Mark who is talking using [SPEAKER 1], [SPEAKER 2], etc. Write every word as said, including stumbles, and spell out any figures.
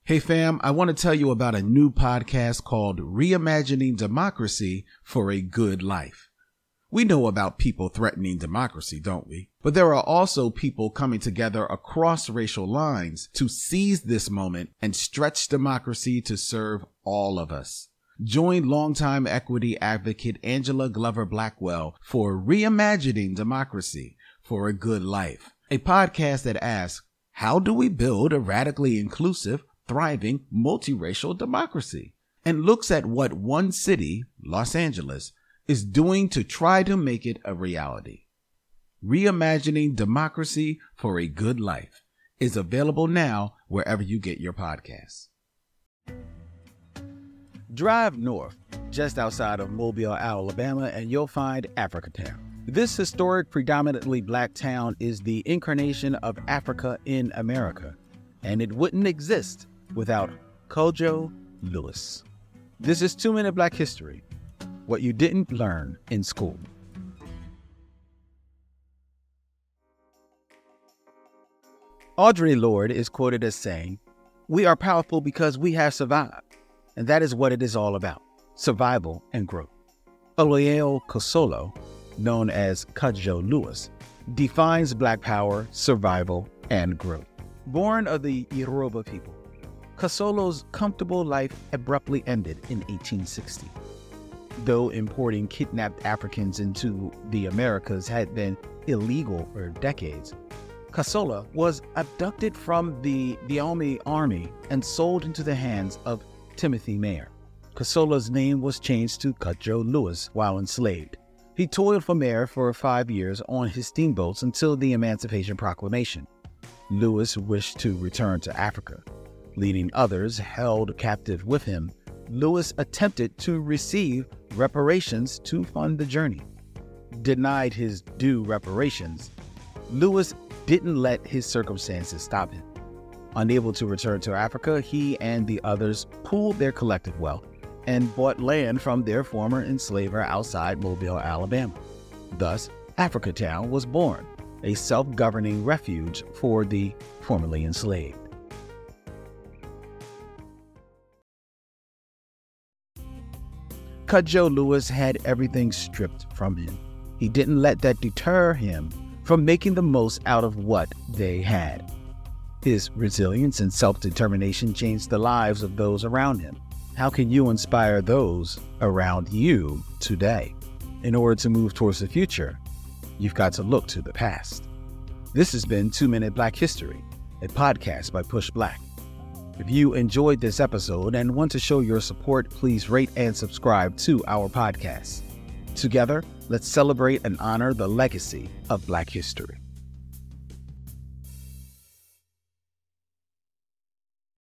[SPEAKER 1] Hey fam, I want to tell you about a new podcast called Reimagining Democracy for a Good Life. We know about people threatening democracy, don't we? But there are also people coming together across racial lines to seize this moment and stretch democracy to serve all of us. Join longtime equity advocate Angela Glover Blackwell for Reimagining Democracy for a Good Life, a podcast that asks, how do we build a radically inclusive, thriving, multiracial democracy? And looks at what one city, Los Angeles, is doing to try to make it a reality. Reimagining Democracy for a Good Life is available now wherever you get your podcasts.
[SPEAKER 2] Drive north, just outside of Mobile, Alabama, and you'll find Africatown. This historic, predominantly black town is the incarnation of Africa in America, and it wouldn't exist without Cudjoe Lewis. This is Two Minute Black History, what you didn't learn in school. Audre Lorde is quoted as saying, "We are powerful because we have survived, and that is what it is all about, survival and growth." Oluwale Kosolo, known as Cudjoe Lewis, defines black power, survival, and growth. Born of the Yoruba people, Kosolo's comfortable life abruptly ended in eighteen sixty. Though importing kidnapped Africans into the Americas had been illegal for decades, Kosolo was abducted from the Dahomey army and sold into the hands of Timothy Meagher. Kosolo's name was changed to Cudjoe Lewis while enslaved. He toiled for Meagher for five years on his steamboats until the Emancipation Proclamation. Lewis wished to return to Africa. Leading others held captive with him, Lewis attempted to receive reparations to fund the journey. Denied his due reparations, Lewis didn't let his circumstances stop him. Unable to return to Africa, he and the others pooled their collective wealth and bought land from their former enslaver outside Mobile, Alabama. Thus, Africatown was born, a self-governing refuge for the formerly enslaved. Cudjoe Lewis had everything stripped from him. He didn't let that deter him from making the most out of what they had. His resilience and self-determination changed the lives of those around him. How can you inspire those around you today? In order to move towards the future, you've got to look to the past. This has been Two Minute Black History, a podcast by Push Black. If you enjoyed this episode and want to show your support, please rate and subscribe to our podcast. Together, let's celebrate and honor the legacy of Black history.